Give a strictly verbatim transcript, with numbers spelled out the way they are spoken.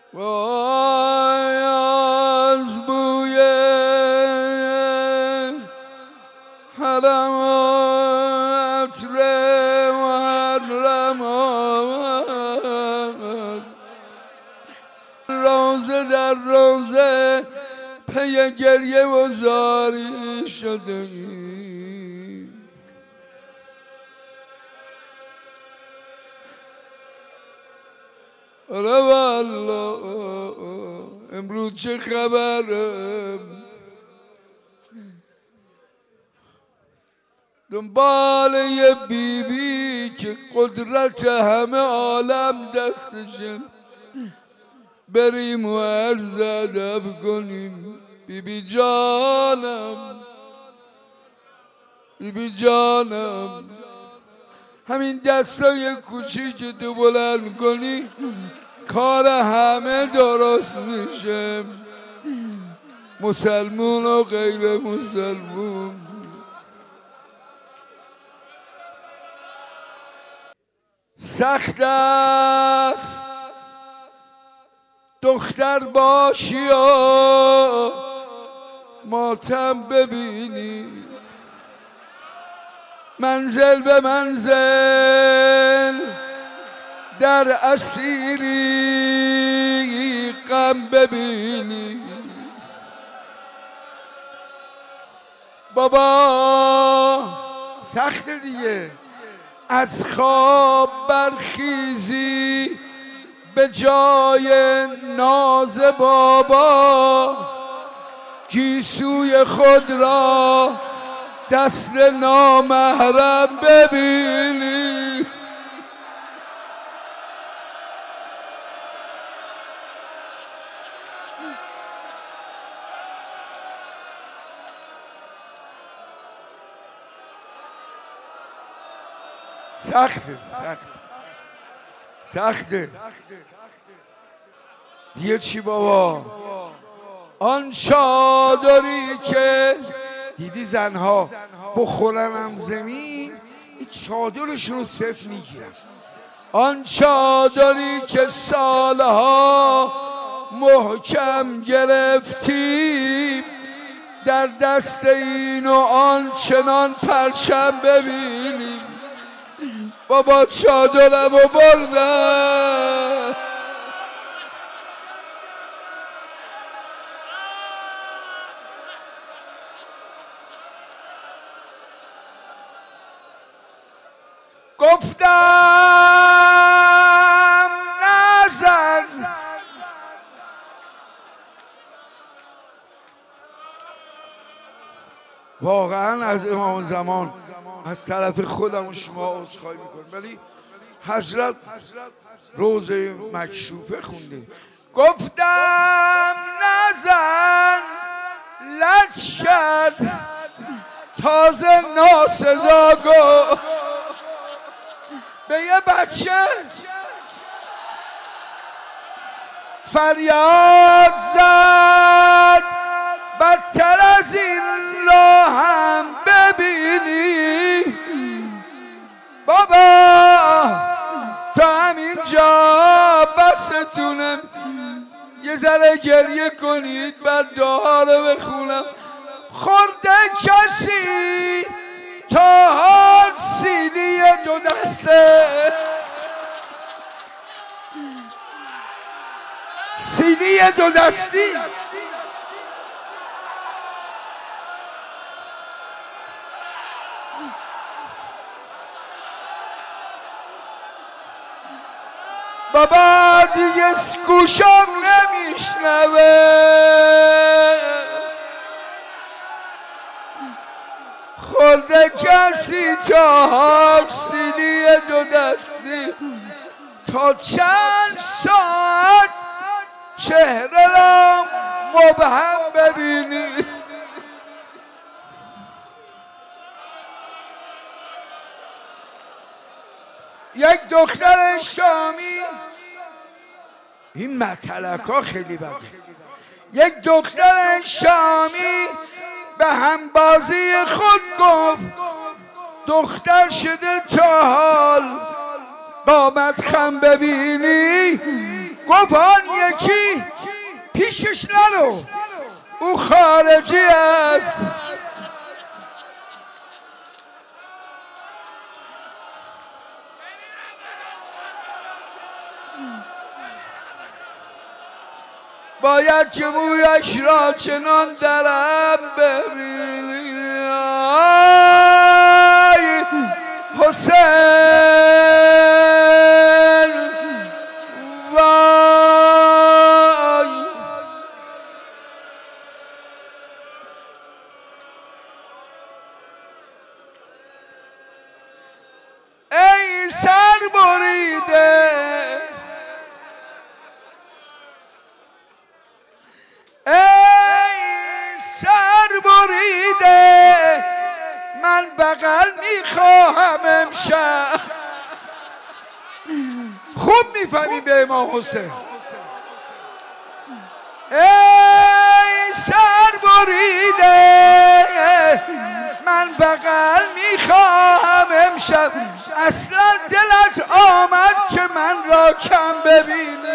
وای از بوی حرم و عطر محرمات، روزه در روزه پی گریه و زاری شده. آره والله امروز چه خبره؟ دنبال یه بیبی بی که قدرت همه عالم دستشه، بریم و عرض ادب کنیم بیبی بی جانم، بیبی بی جانم. همین دستای کوچیک تو بلند کنی کار همه درست میشه، مسلمون و غیر مسلمون. سخت است دختر باشی و ماتم ببینی، منزل به منزل در اسیری غم ببینی. بابا سخت دیگه، از خواب برخیزی به جای ناز بابا، گیسوی خود را دست نامحرم ببینی. سخته سخته سخته یه چی بابا؟ آن چادری که دیدی زنها بخورنم زمین این چادرشون رو صفر میگیرن، آن چادری که سالها محکم گرفتیم در دست این و آن چنان پرچم ببینیم. بابا چادرم رو بردن، گفتم نزن واقعا از امام زمان از طرف خودم و شما عذرخواهی میکنم، ولی حضرت روزه مکشوفه خونده. گفتم نزن لج کرد تازه ناسزا گو به یه بچه فریاد زد، بدتر از این را هم ببینی. بابا تا همینجا بستونه، یه ذره گریه کنید بعد دعا رو بخونم. خورده کسی تا حال سینی دو دسته، سینی دو دستی بابا دیگه گوشم نمیشنوه. خورده کسی تا حال سینی دو دستی، تا چند ساعت چهره را مبهم ببینی. یک دختر شامی، این مطلق ها خیلی بده، یک دختر شامی به همبازی خود گفت دختر شده تا حال قامت خم ببینی؟ گفت آن یکی پیشش نرو، او خارجی است. باید که مویش را چنان درم ببینی آی حسین وای. ای سر بریده من بغل میخواهم امشب. خوب میفهمیم به امام حسین. ای سر بریده من بغل میخواهم امشب. اصلا دلت آمد که من را کم ببینی